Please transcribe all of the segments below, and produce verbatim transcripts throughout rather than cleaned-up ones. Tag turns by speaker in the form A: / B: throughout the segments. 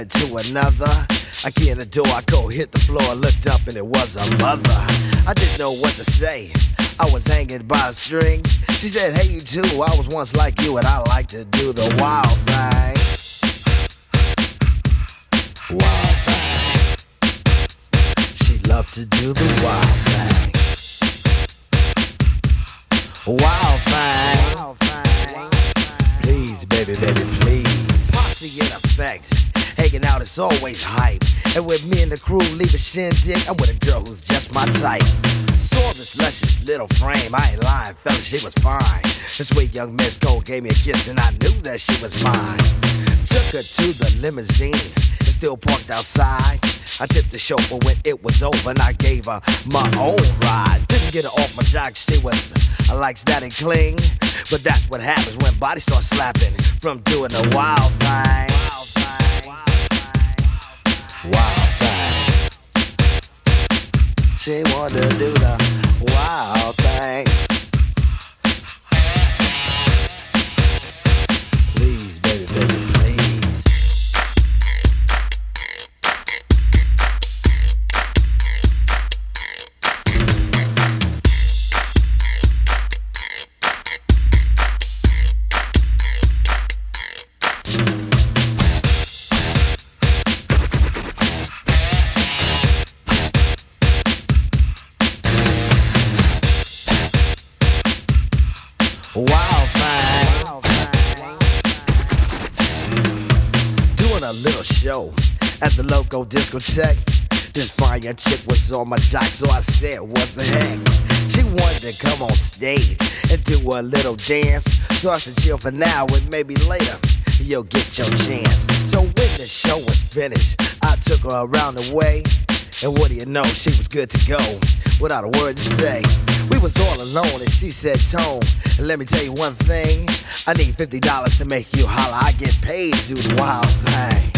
A: to another. I get in the door, I go hit the floor, looked up and it was a mother. I didn't know what to say, I was hanging by a string. She said, hey you too, I was once like you and I like to do the wild thing. Wild thing. She loved to do the wild thing. Wild thing. Wild thing. Please, baby, baby, please. Posse in effect. Hanging out is always hype. And with me and the crew leave a shindig, I'm with a girl who's just my type. Saw this luscious little frame, I ain't lying, fella, she was fine. This sweet young Miss Gold gave me a kiss and I knew that she was mine. Took her to the limousine, it's still parked outside. I tipped the chauffeur when it was over and I gave her my own ride. Didn't get her off my jock, she was, I likes that and cling. But that's what happens when bodies start slapping from doing the wild thing. Wild thing. Wild thing. She wanted to do the wild thing. Please, baby, baby, please. Wild thing. Doing a little show at the local discotheque. This fine young chick was on my jock, so I said, what the heck? She wanted to come on stage and do a little dance. So I said, chill for now and maybe later you'll get your chance. So when the show was finished, I took her around the way. And what do you know, she was good to go without a word to say. We was all alone and she said, Tone, let me tell you one thing. I need fifty dollars to make you holler. I get paid to do the wild thing.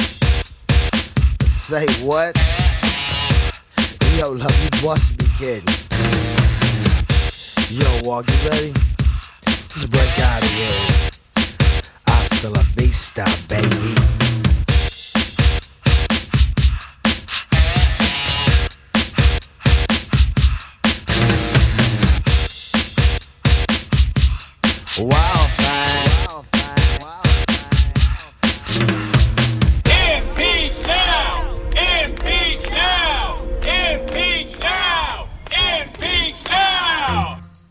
A: Say what? Yo, love, you must be kidding. Yo, Walk, you ready? Let's break out of here. Hasta la vista, baby. Wild thing.
B: Impeach now! Impeach now! Impeach now! Impeach now!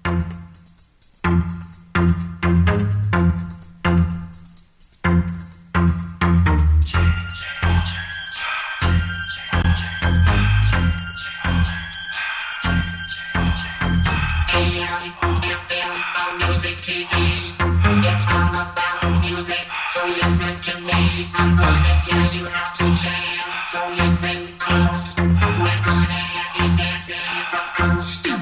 C: Music T V. Yes, I'm about music, so listen to me. I'm gonna tell you how to jam, so listen close. We're gonna have you dancing from coast to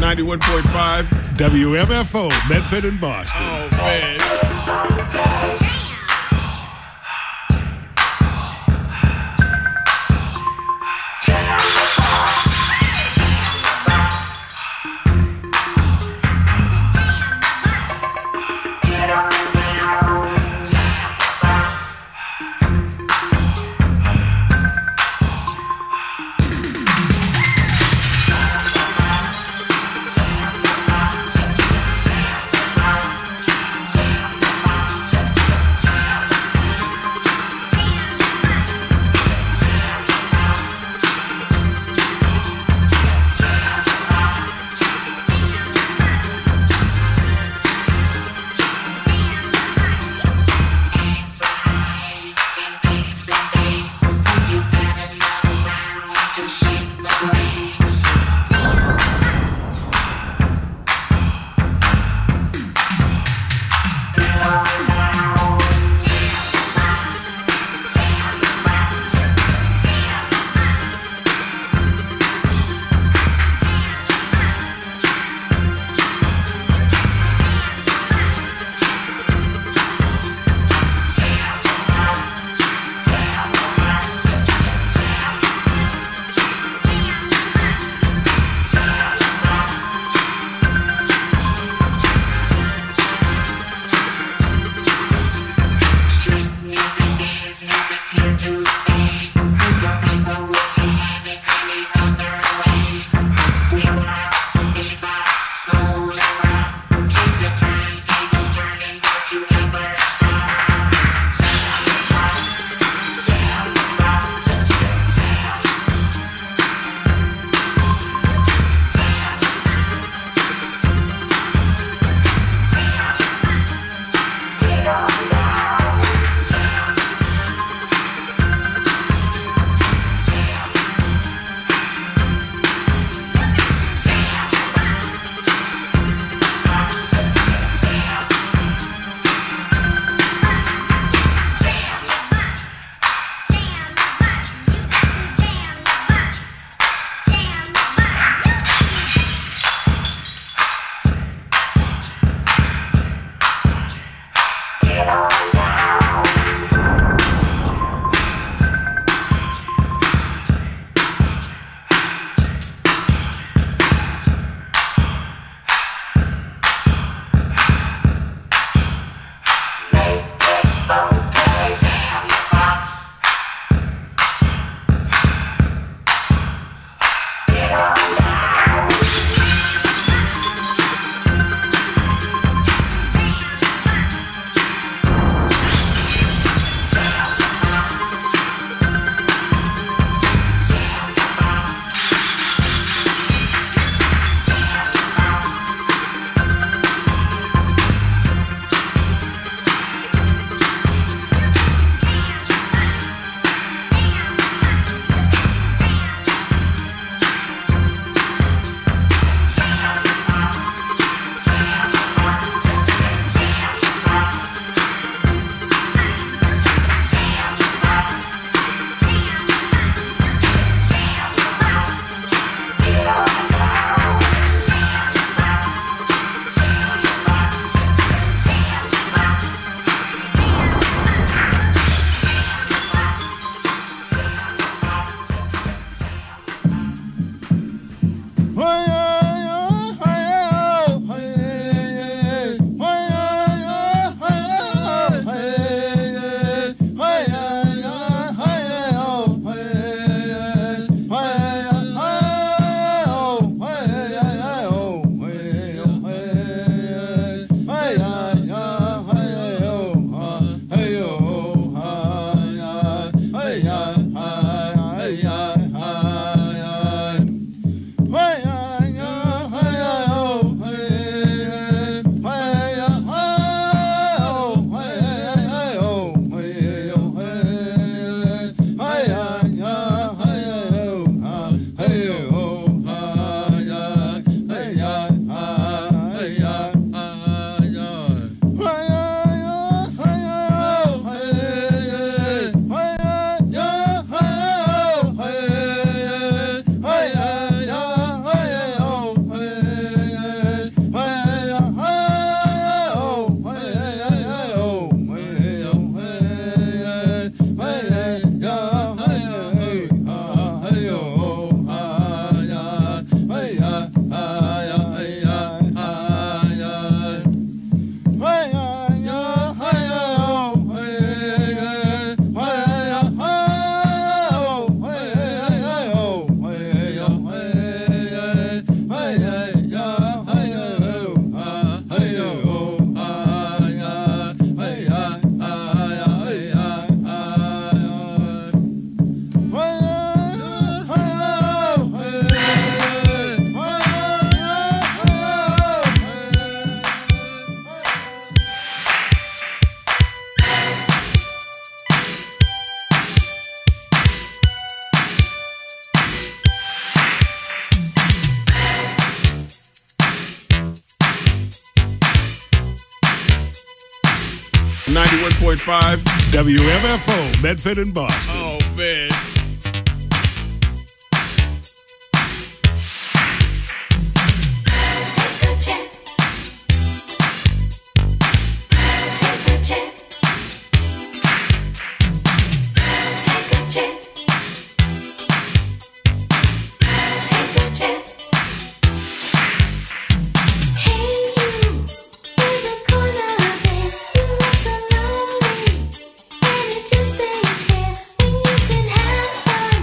D: ninety-one point five.
E: W M F O, Medford and Boston.
D: Oh, man.
E: ninety-one point five W M F O, Medford and Boston.
D: Oh, man.
F: Just ain't fair when you can have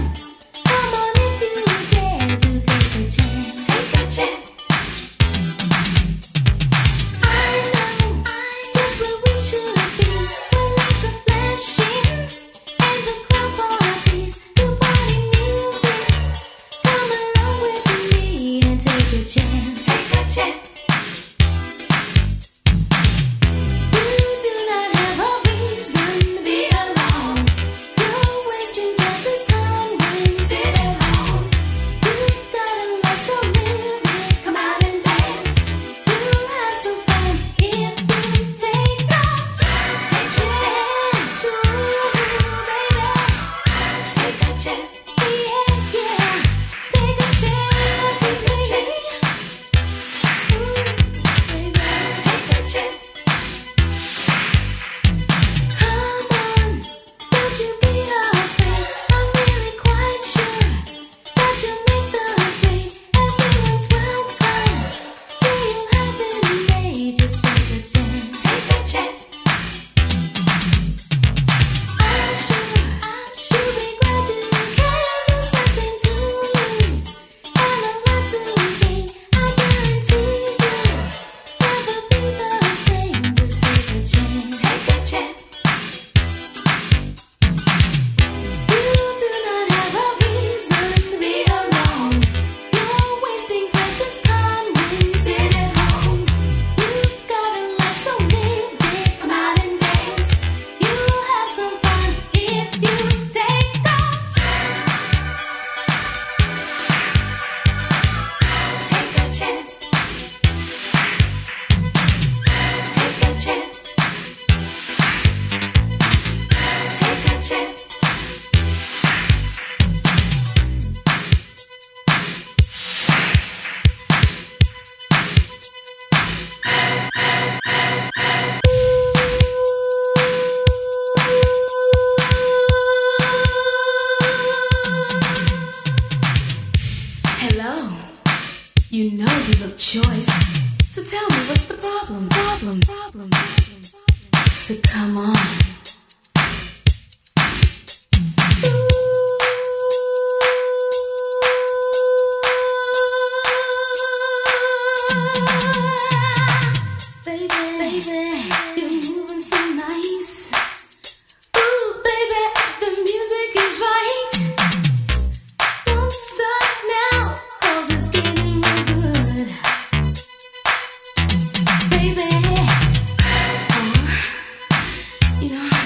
G: You know you look choice. So tell me what's the problem, problem, problem, problem. So come on. Baby, baby, you're moving so nice. Ooh, baby, the music is right. Don't stop now, 'cause it's getting real good. Baby, oh, you know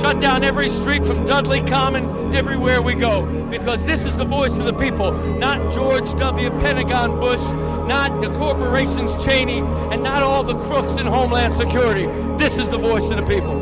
D: shut down every street from Dudley Common everywhere we go, because this is the voice of the people, not George W. Pentagon Bush, not the corporations Cheney, and not all the crooks in Homeland Security. This is the voice of the people.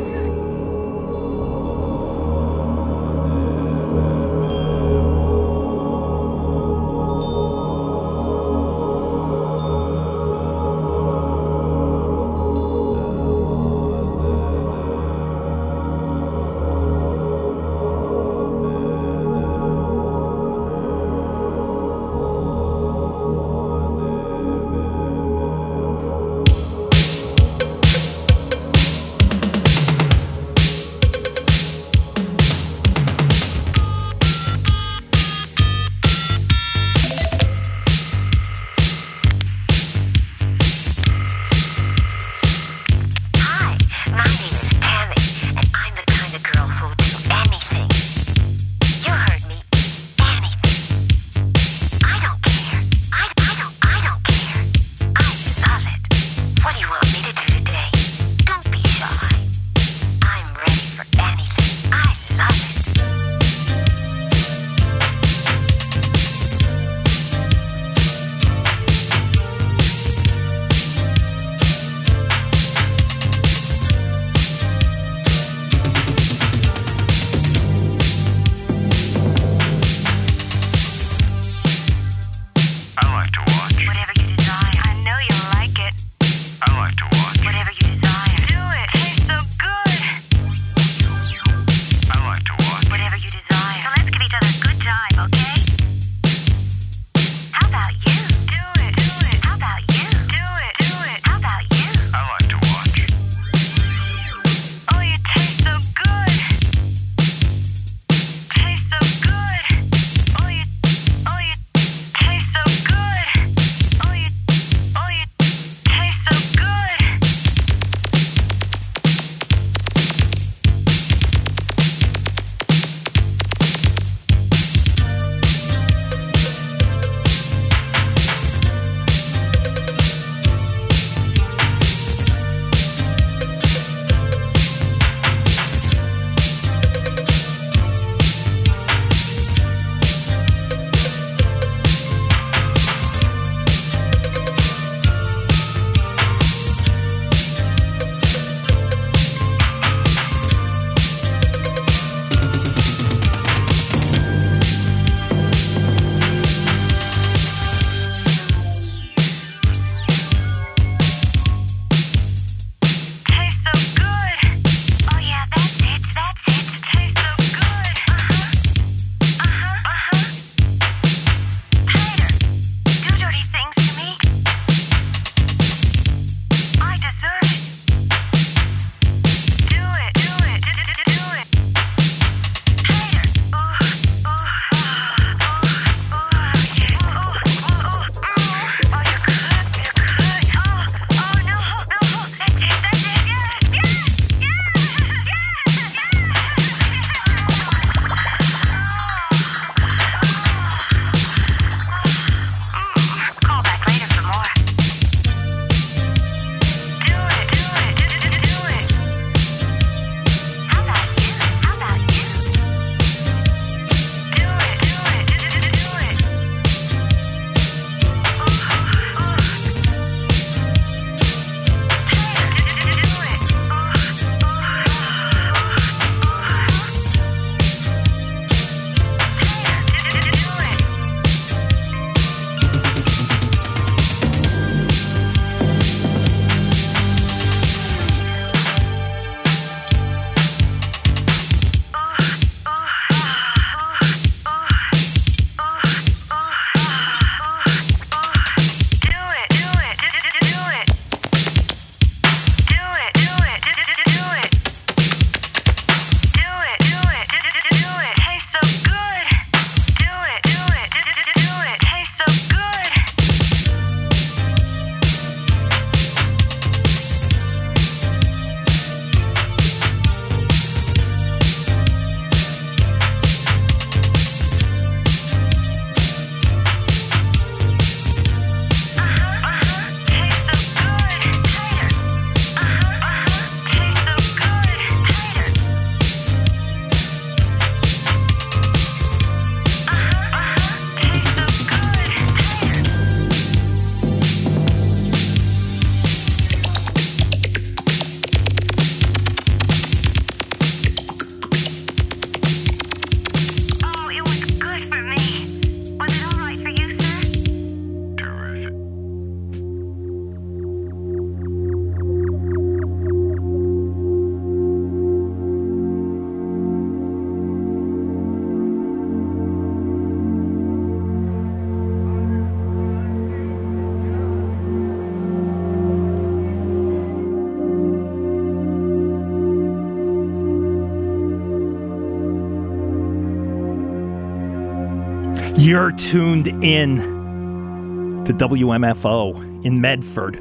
H: You're tuned in to W M F O in Medford.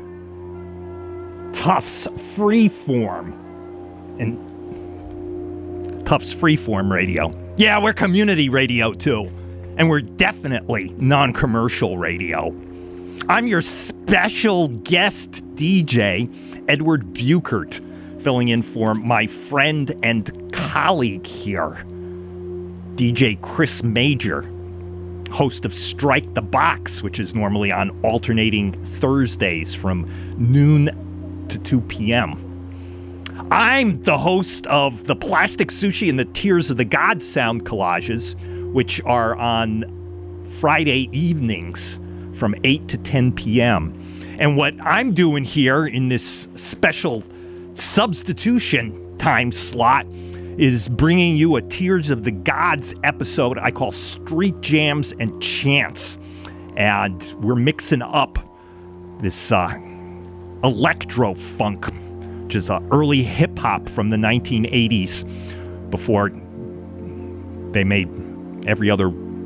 H: Tufts Freeform. And Tufts Freeform Radio. Yeah, we're community radio too. And we're definitely non-commercial radio. I'm your special guest D J, Edward Buchert, filling in for my friend and colleague here, D J Chris Major, host of Strike the Box, which is normally on alternating Thursdays from noon to two p.m. I'm the host of the Plastic Sushi and the Tears of the Gods sound collages, which are on Friday evenings from eight to ten p.m. And what I'm doing here in this special substitution time slot is bringing you a Tears of the Gods episode I call Street Jams and Chants. And we're mixing up this uh, electro funk, which is uh, early hip-hop from the nineteen eighties, before they made every other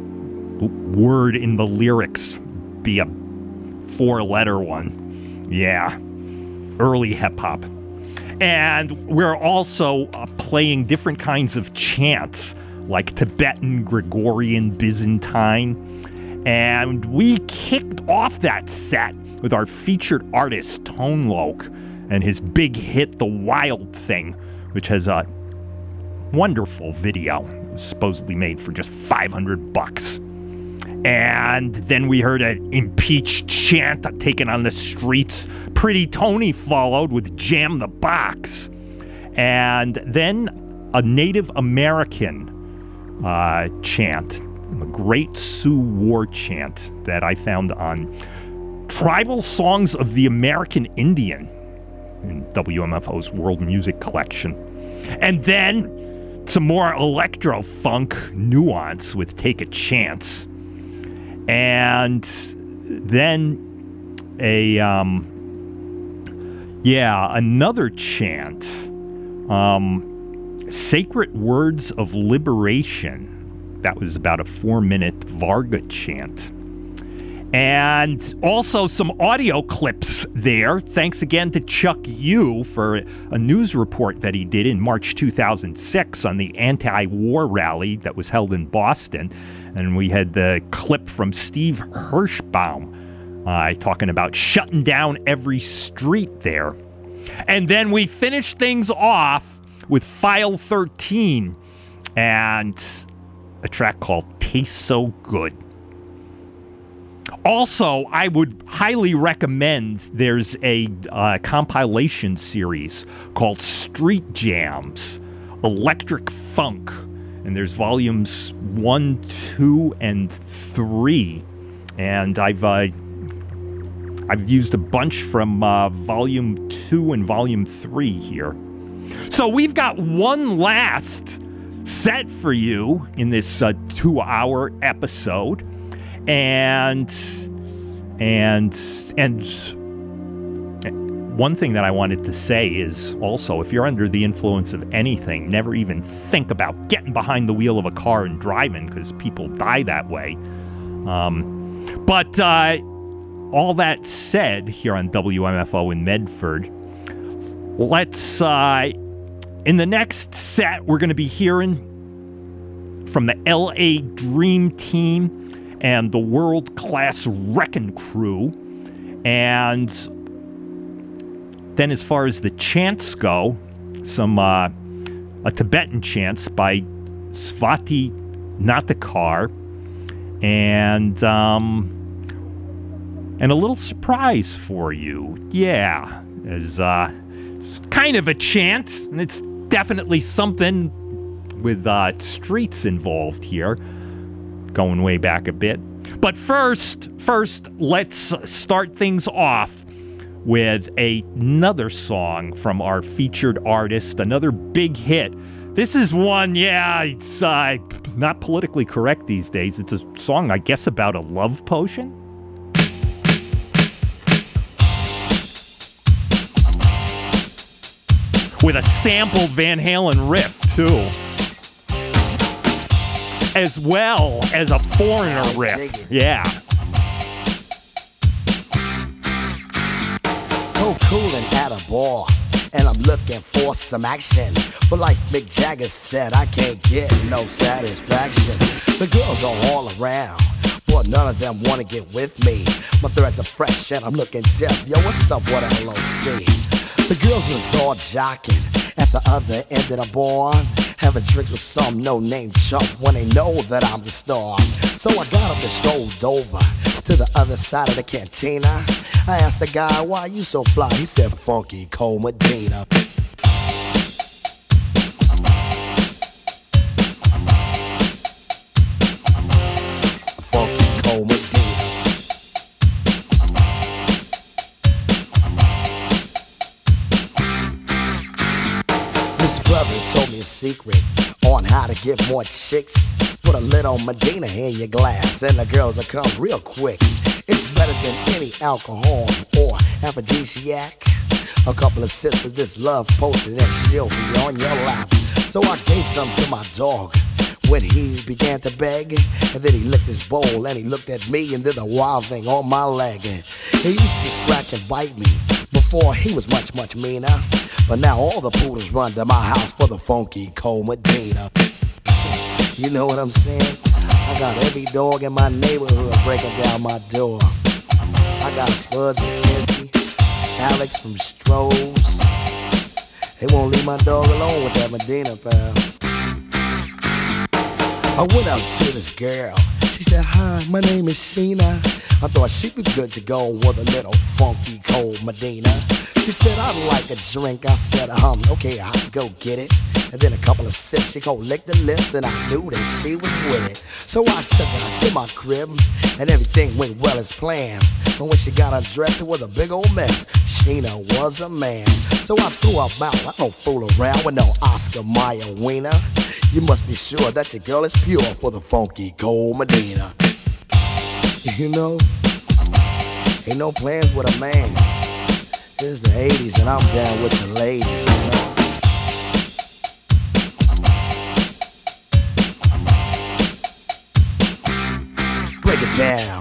H: word in the lyrics be a four-letter one. Yeah, early hip-hop. And we're also uh, playing different kinds of chants, like Tibetan, Gregorian, Byzantine. And we kicked off that set with our featured artist, Tone Loc, and his big hit, The Wild Thing, which has a wonderful video. It was supposedly made for just five hundred bucks. And then we heard an Impeach chant taken on the streets. Pretty Tony followed with Jam the Box. And then a Native American uh, chant, a Great Sioux War chant that I found on Tribal Songs of the American Indian in W M F O's World Music Collection. And then some more electro-funk nuance with Take a Chance. And then a, um, yeah, another chant, um, Sacred Words of Liberation. That was about a four-minute Varga chant. And also some audio clips there. Thanks again to Chuck Yu for a news report that he did in March two thousand six on the anti-war rally that was held in Boston. And we had the clip from Steve Hirschbaum uh, talking about shutting down every street there. And then we finished things off with File thirteen and a track called Tastes So Good. Also, I would highly recommend, there's a uh, compilation series called Street Jams, Electric Funk. And there's volumes one, two, and three. And I've uh, I've used a bunch from uh, volume two and volume three here. So we've got one last set for you in this uh, two-hour episode. And, and, and one thing that I wanted to say is also, if you're under the influence of anything, never even think about getting behind the wheel of a car and driving, because people die that way. Um, but uh, all that said, here on W M F O in Medford, let's, uh, in the next set, we're going to be hearing from the L A Dream Team and the world-class Wreckin' Crew. And then as far as the chants go, some uh, a Tibetan chants by Svati Natakar, and um, and a little surprise for you. Yeah, as uh, it's kind of a chant, and it's definitely something with uh, streets involved here, going way back a bit. But first, first, let's start things off with a, another song from our featured artist, another big hit. This is one, yeah, it's uh, not politically correct these days. It's a song, I guess, about a love potion. With a sample Van Halen riff, too. as well as a foreigner riff. Yeah.
A: Go coolin' at a bar, and I'm looking for some action. But like Mick Jagger said, I can't get no satisfaction. The girls are all around, but none of them wanna get with me. My threads are fresh and I'm looking deaf. Yo, what's up, what L O C? The girls was all jocking at the other end of the bar, having drinks with some no-name chump when they know that I'm the star. So I got up and strolled over to the other side of the cantina. I asked the guy, why you so fly? He said, Funky Cole Medina. Funky Cole Medina. This brother told me a secret on how to get more chicks. Put a little Medina in your glass and the girls will come real quick. It's better than any alcohol or aphrodisiac. A couple of sips of this love potion and she'll be on your lap. So I gave some to my dog when he began to beg. And then he licked his bowl and he looked at me and did a wild thing on my leg. He used to scratch and bite me before he was much, much meaner. But now all the poodles run to my house for the Funky Cole Medina. You know what I'm saying? I got every dog in my neighborhood breaking down my door. I got Spuds McKenzie, Alex from Strohs. They won't leave my dog alone with that Medina, pal. I went up to this girl. She said, hi, my name is Sheena. I thought she'd be good to go with a little Funky Cole Medina. She said, I'd like a drink. I said, um, okay, I'll go get it. And then a couple of sips, she go lick the lips, and I knew that she was with it. So I took her to my crib, and everything went well as planned. But when she got undressed, it was a big old mess. Sheena was a man. So I threw her out. I don't fool around with no Oscar Mayer wiener. You must be sure that your girl is pure for the Funky Cole Medina. You know, ain't no plans with a man. It's the eighties and I'm down with the ladies, you know. Break it down.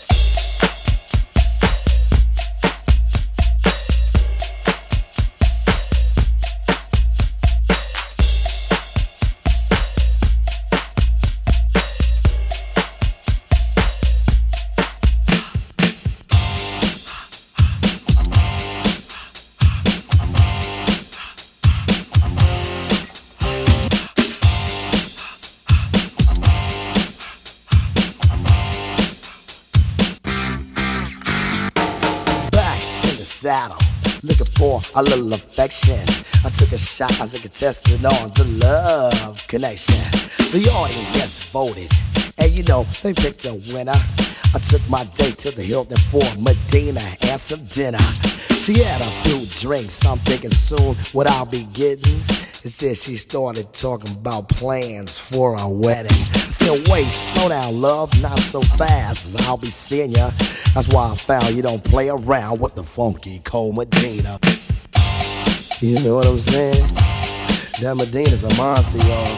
A: Saddle, looking for a little affection. I took a shot as a contestant on the love connection. The audience yes voted, and you know they picked a winner. I took my date to the Hilton for Medina and some dinner. She had a few drinks, I'm thinking soon what I'll be getting. Instead she started talking about plans for a wedding. I said, wait, slow down, love, not so fast, I'll be seeing ya. That's why I found you don't play around with the Funky Cole Medina. You know what I'm saying? That Medina's a monster, y'all.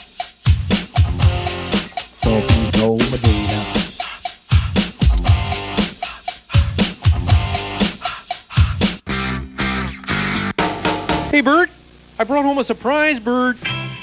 A: Funky Cole Medina.
I: Hey, Bert, I brought home a surprise, Bert.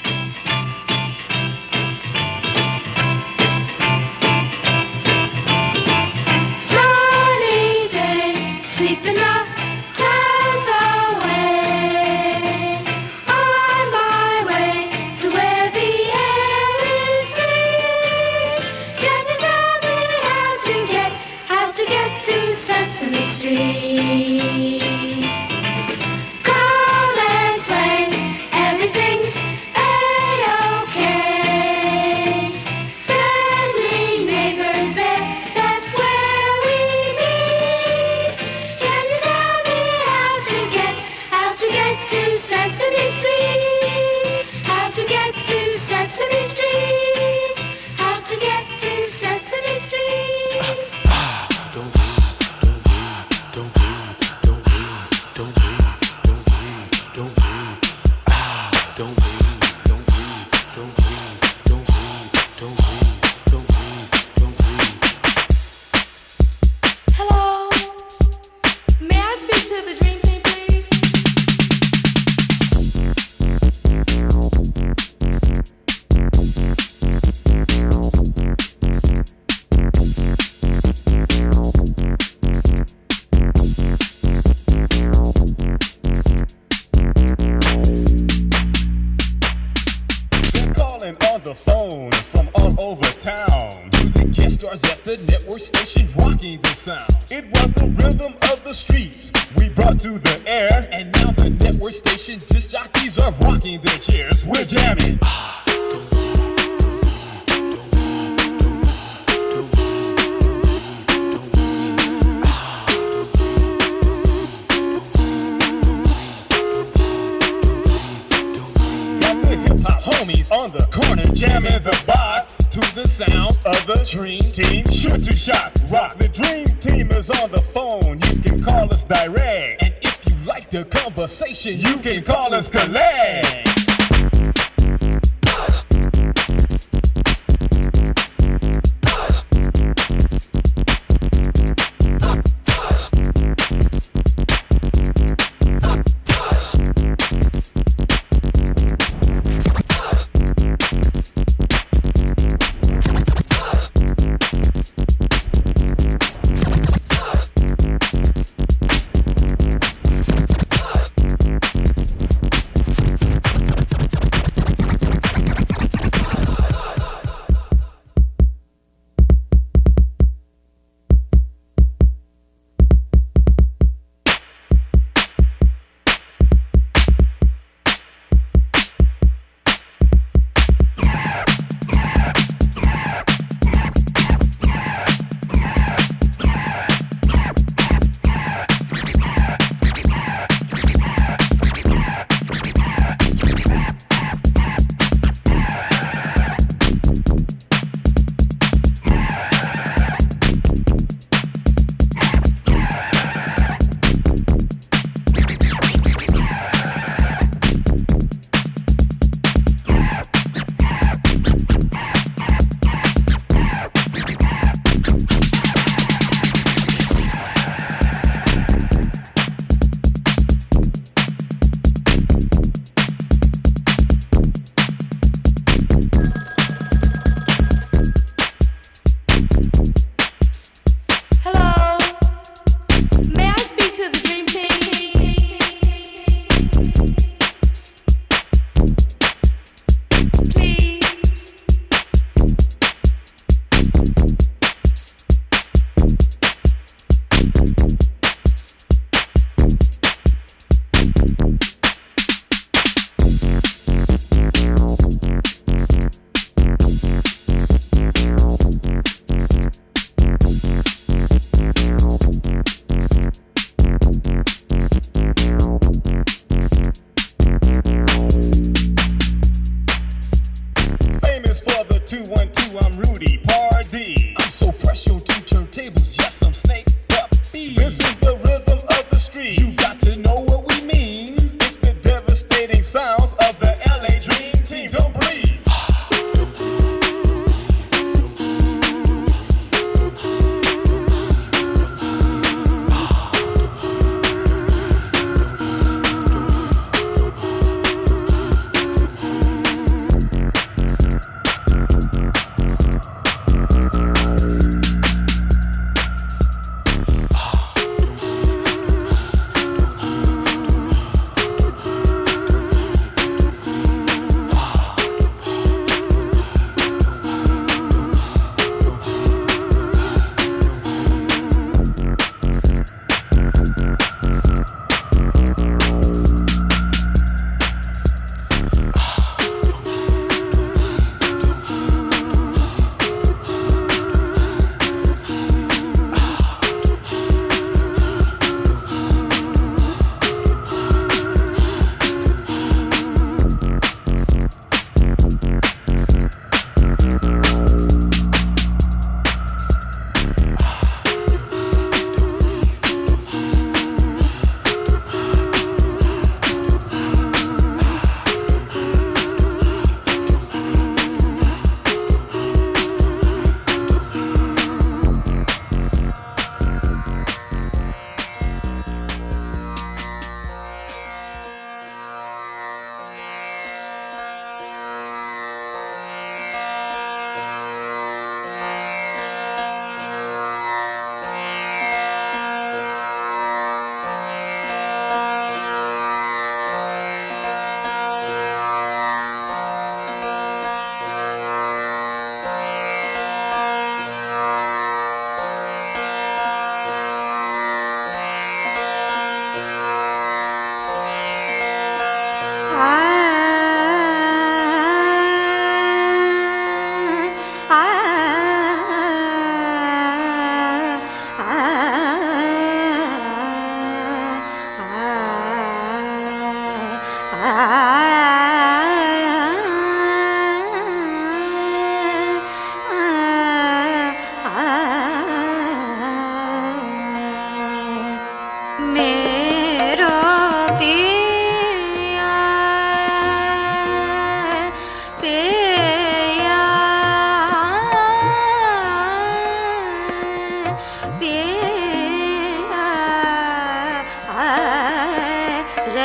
G: Sunny day, sweeping the clouds away. On my way to where the air is free. Can you tell me how to get, how to get to Sesame Street?
J: Don't breathe, don't breathe, don't breathe, don't breathe, don't breathe. the rhythm of the streets we brought to the air. And now the network station disc jockeys are rocking their chairs. We're jamming. Homies on the corner jamming the box to the sound of the Dream Team. Sure to shock, rock. The Dream Team is on the phone. You can call us direct. And if you like the conversation, you can call us collect.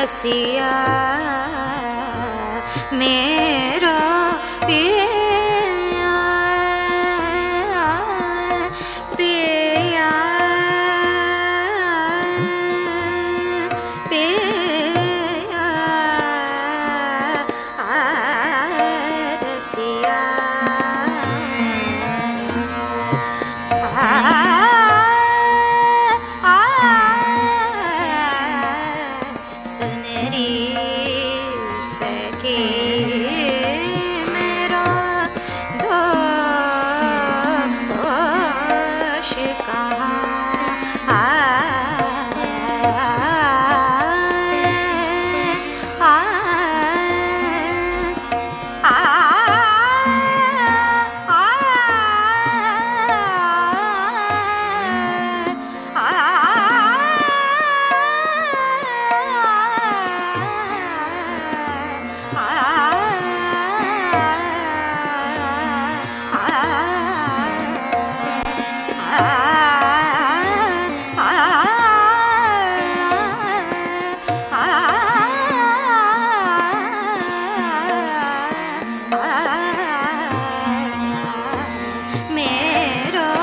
G: रसिया मेरा पिया पिया पिया रसिया सुनरी सखी मेरा दोष कहाँ मेरा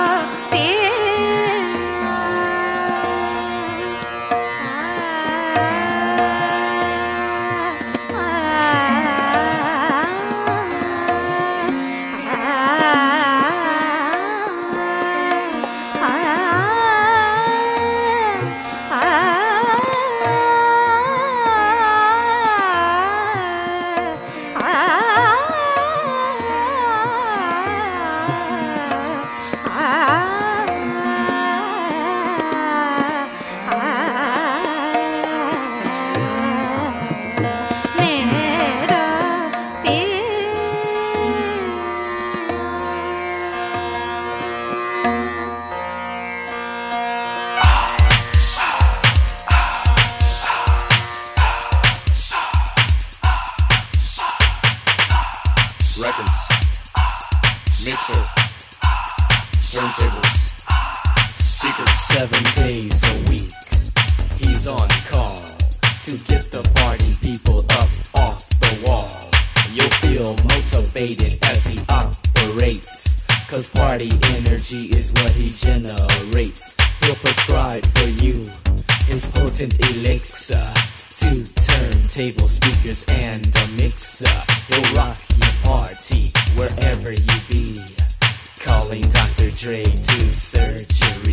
K: Records, mixer, turntables, speakers.
L: Seven days a week, he's on call to get the party people up off the wall. You'll feel motivated as he operates, cause party energy is what he generates. He'll prescribe for you his potent elixir, two turntable speakers and a mixer. He'll rock your party wherever you be, calling Doctor Dre to surgery.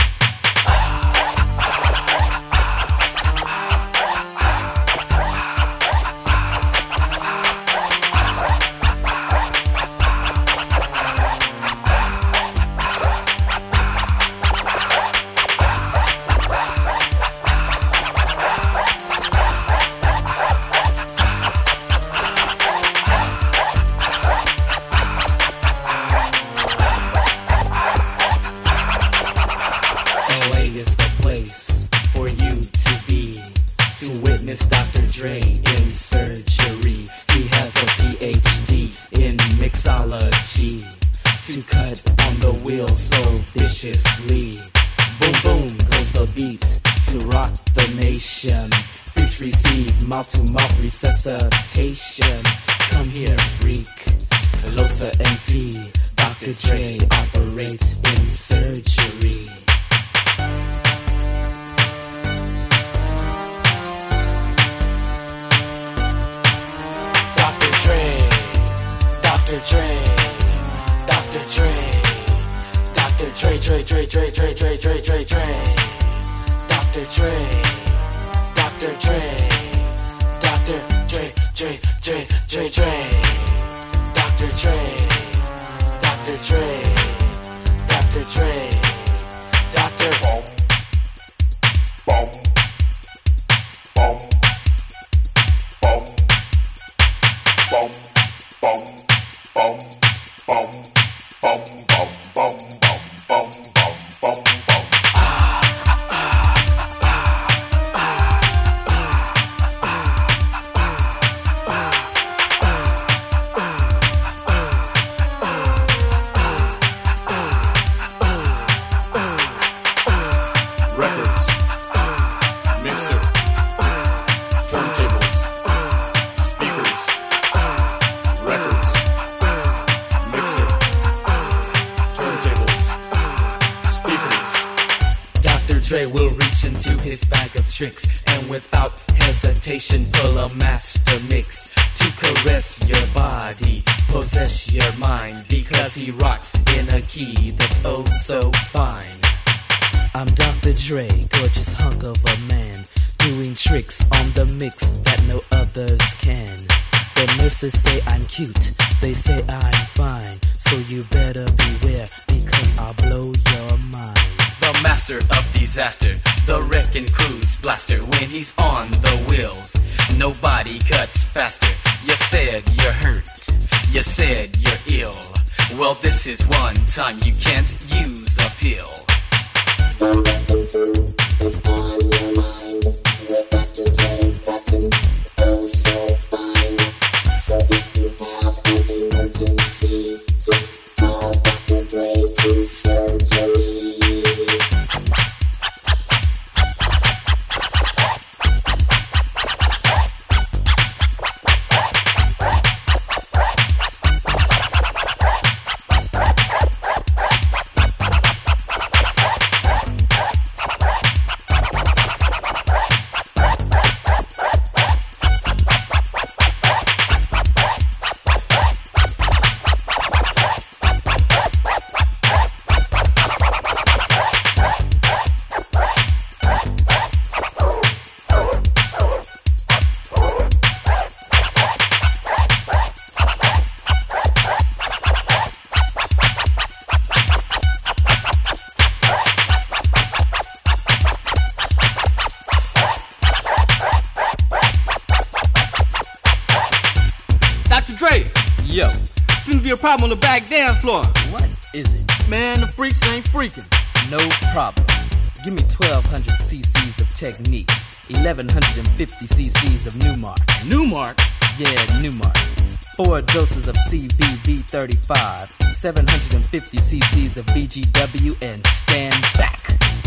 L: Doctor Dre in surgery. He has a P H D in mixology to cut on the wheel so viciously. Boom boom goes the beat to rock the nation. Freaks receive mouth-to-mouth resuscitation. Come here, freak. Losa M C. Doctor Dre operates in surgery.
M: Doctor Dre, Doctor Dre, Doctor Dre, Dre, Dre, Dre, Dre, Dre, Dre, Dre, Dre, Doctor Dre, Doctor Dre, Doctor Dre, Dre, Dre, Dre, Dre, Doctor Dre, Doctor Dre, Doctor Dre, Doctor Boom, Boom, Boom, Boom, Boom, Boom. Boom, boom, boom, boom, boom, boom, boom, boom, boom.
L: attention to his bag of tricks, and without hesitation pull a master mix to caress your body, possess your mind, because he rocks in a key that's oh so fine.
M: I'm Doctor Dre, gorgeous hunk of a man, doing tricks on the mix that no others can. The nurses say I'm cute, they say I'm fine, so you better beware, because I'll blow your mind.
L: The master of disaster, the wrecking cruise blaster, when he's on the wheels, nobody cuts faster. You said you're hurt, you said you're ill, well this is one time you can't use a pill.
C: The wrecking crew is on your mind, with Doctor Dre cutting oh so fine. So if you have an emergency, just call Doctor Dre to surgery.
N: Problem on the back dance floor.
M: What is it?
N: Man, the freaks ain't freaking.
M: No problem. Give me twelve hundred cc's of Technique, eleven fifty cc's of Newmark.
N: Newmark?
M: Yeah, Newmark. Four doses of C B B thirty-five, seven hundred fifty cc's of B G W, and stand back.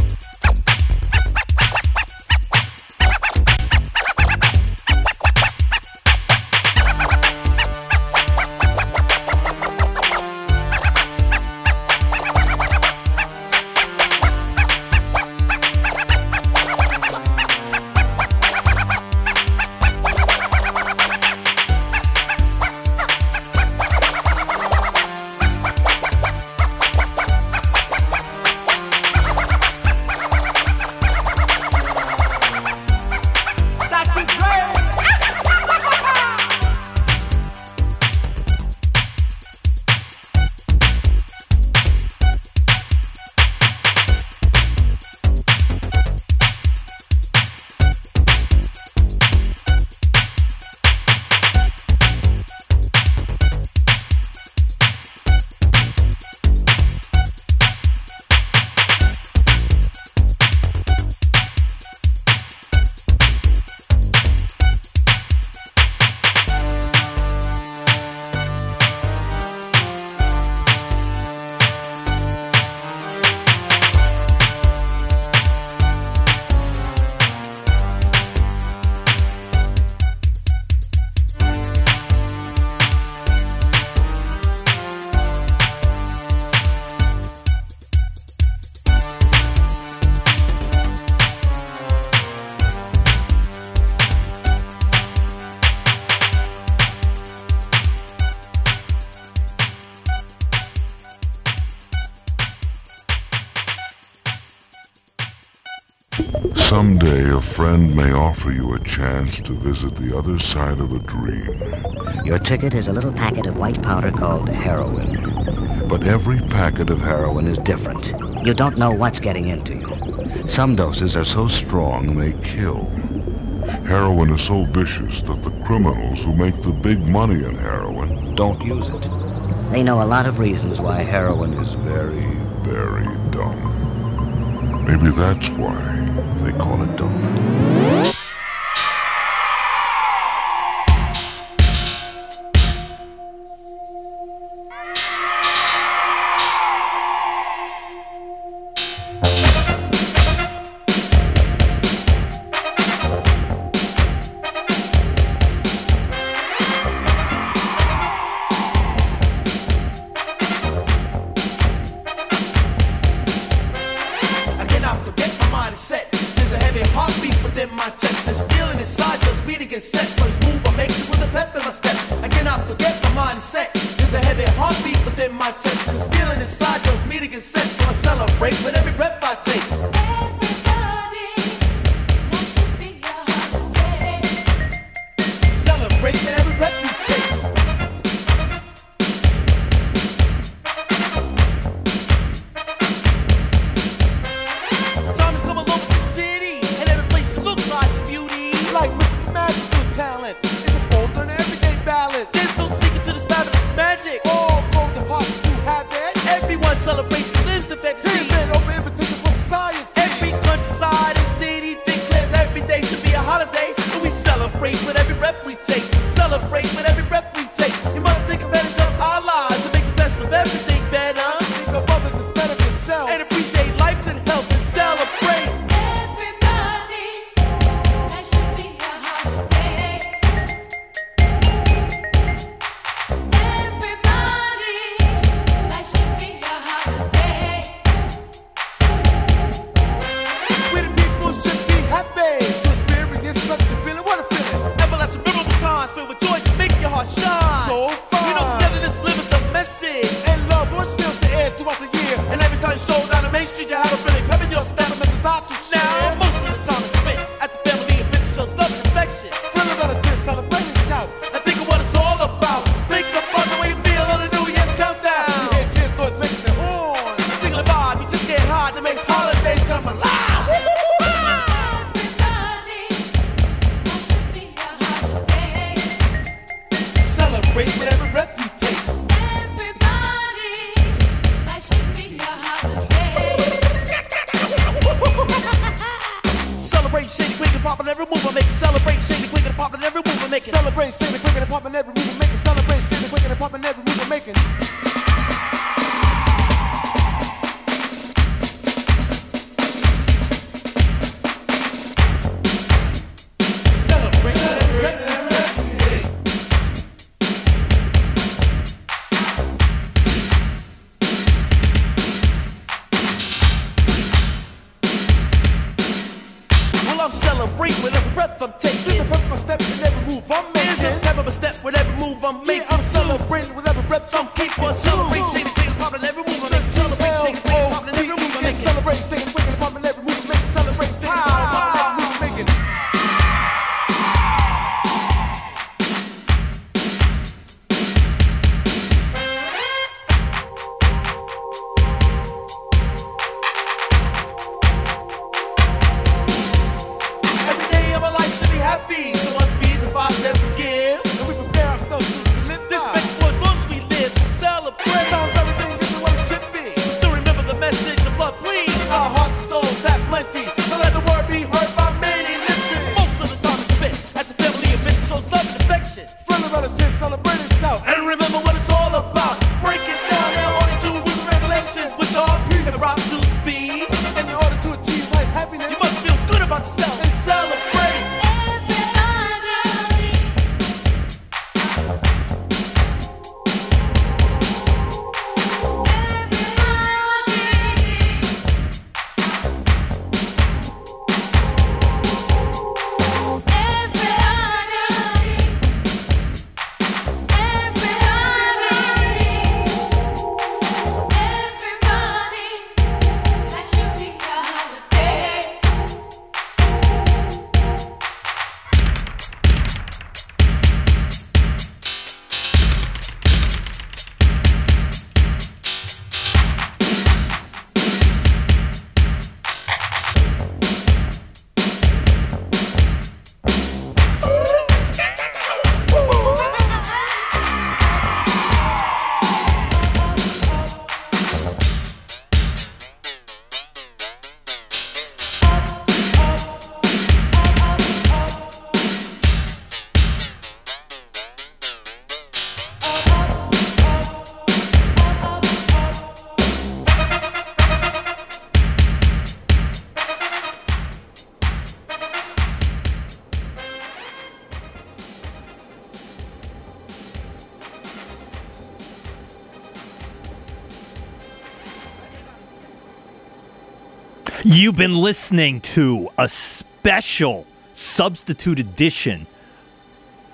O: Someday a friend may offer you a chance to visit the other side of a dream.
P: Your ticket is a little packet of white powder called heroin.
O: But every packet of heroin is different.
P: You don't know what's getting into you.
O: Some doses are so strong they kill. Heroin is so vicious that the criminals who make the big money in heroin don't use it.
P: They know a lot of reasons why heroin is
O: very, very dumb. Maybe that's why they call it dope.
Q: I cannot forget my mindset. This get set. So it's move, I make it with a pep in my step. I cannot forget my mindset. There's a heavy heartbeat within my chest. This feeling inside tells me to get set. So I celebrate with every breath I take. Celebrate with every breath you take. Time has come along with the city, and every place looks like beauty. Like mystical magical talent, it's exposed on everyday balance. There's no secret to this fabulous magic. All golden hearts who have it. Everyone celebrates and lives the fantasy. Here's an open invitation for society. Every countryside and city declares every day should be a holiday, and we celebrate with every breath we take. Celebrate with every breath we take. You must take advantage of our lives and make the best of everything better. Think of others instead of yourself, and appreciate life to the health and celebrate. Everybody, that should be a holiday. Everybody, that should be a holiday. We the people should be happy to experience such a feeling. What a feeling! Everlasting memorable times filled with joy to make your heart shine. So fine. You know, togetherness delivers a message, and love always fills the air throughout the year. And every time you stroll down the main street, you have a feeling pep in your step and desire to share. Now, most of the time is spent at the family event shows love and affection. Feeling relatives, celebrate and shout, and think of what it's all about. Think about the way you feel on the New Year's countdown. You hear cheers, noise making the horn. Singing the vibe, you just get high to make holidays come alive. Celebrate with every breath you take. Everybody, that should be a holiday. Celebrate, shake it, quick and pop, and every move I make it. Celebrate, shake it, quick and pop, and every move I make it. Celebrate, shake it, quick and pop, and every move I make it. Celebrate, shake it, quick and pop, and every move I make it. Celebrate with every breath you take. Well, I'm celebrating with every breath I'm taking. There's a pep in my step with every move I'm making. There's a pep in my step with every move I'm making. Yeah, I'm celebrating with every breath I'm taking. Keep on celebrating, shaking, quick, popping every move I make. Celebrate, shaking, quick, popping every move I make. Celebrate, shaking, quick, popping every move I make. Celebrate, shaking, quick, popping every move I make. Every day of our life should be happy, so must be the vibe that we give. And we prepare ourselves to live this makes for as long as we live to celebrate. Sometimes everything isn't what it should be. We still remember the message of love, please. Our hearts and souls have plenty, so let the word be heard by many. Listen, most of the time is spent at the family event shows love and affection. Friendly relatives celebrate and shout, and remember what it's all about. Break it down in order to rules and regulations, which are peace and rock to the beat. And in order to achieve life's happiness, you must feel good about yourself and celebrate.
H: You've been listening to a special substitute edition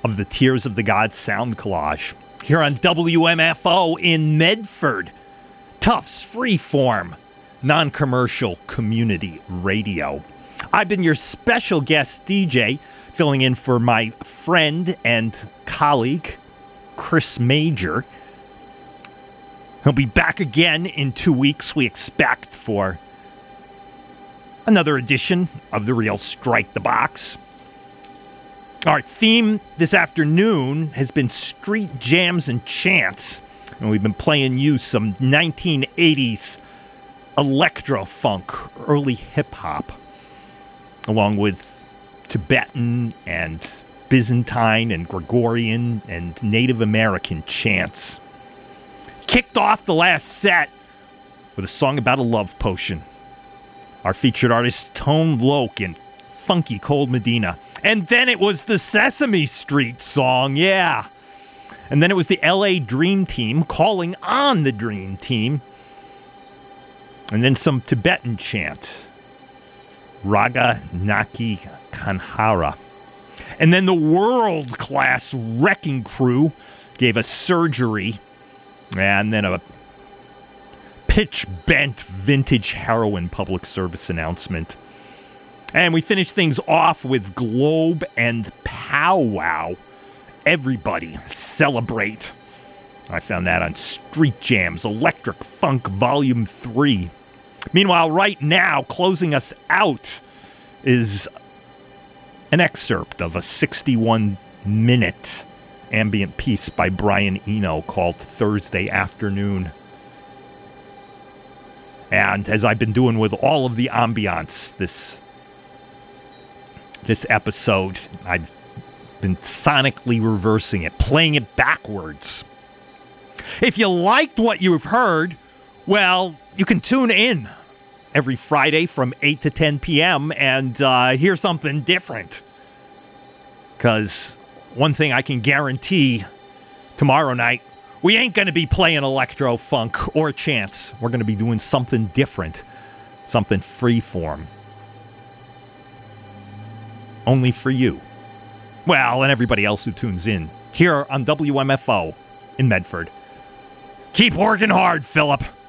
H: of the Tears of the Gods sound collage here on W M F O in Medford. Tufts Freeform, non-commercial community radio. I've been your special guest D J, filling in for my friend and colleague, Chris Major. He'll be back again in two weeks, we expect, for another edition of the real Strike the Box. Our theme this afternoon has been street jams and chants, and we've been playing you some nineteen eighties electro-funk, early hip-hop, along with Tibetan and Byzantine and Gregorian and Native American chants. Kicked off the last set with a song about a love potion. Our featured artist, Tone Loc and Funky Cold Medina. And then it was the Sesame Street song, yeah. And then it was the L A Dream Team calling on the Dream Team. And then some Tibetan chant, Raga Naki Kanhara. And then the world-class Wrecking Crew gave us Surgery. And then a pitch-bent vintage heroin public service announcement. And we finished things off with Globe and Powwow. Everybody celebrate. I found that on Street Jams, Electric Funk Volume three. Meanwhile, right now, closing us out is an excerpt of a sixty-one minute ambient piece by Brian Eno called Thursday Afternoon. And as I've been doing with all of the ambiance this this episode, I've been sonically reversing it, playing it backwards. If you liked what you've heard, well, you can tune in every Friday from eight to ten p.m. and uh, hear something different. Because one thing I can guarantee, tomorrow night, we ain't going to be playing electro funk or chants. We're going to be doing something different, something freeform. Only for you. Well, and everybody else who tunes in here on W M F O in Medford. Keep working hard, Philip.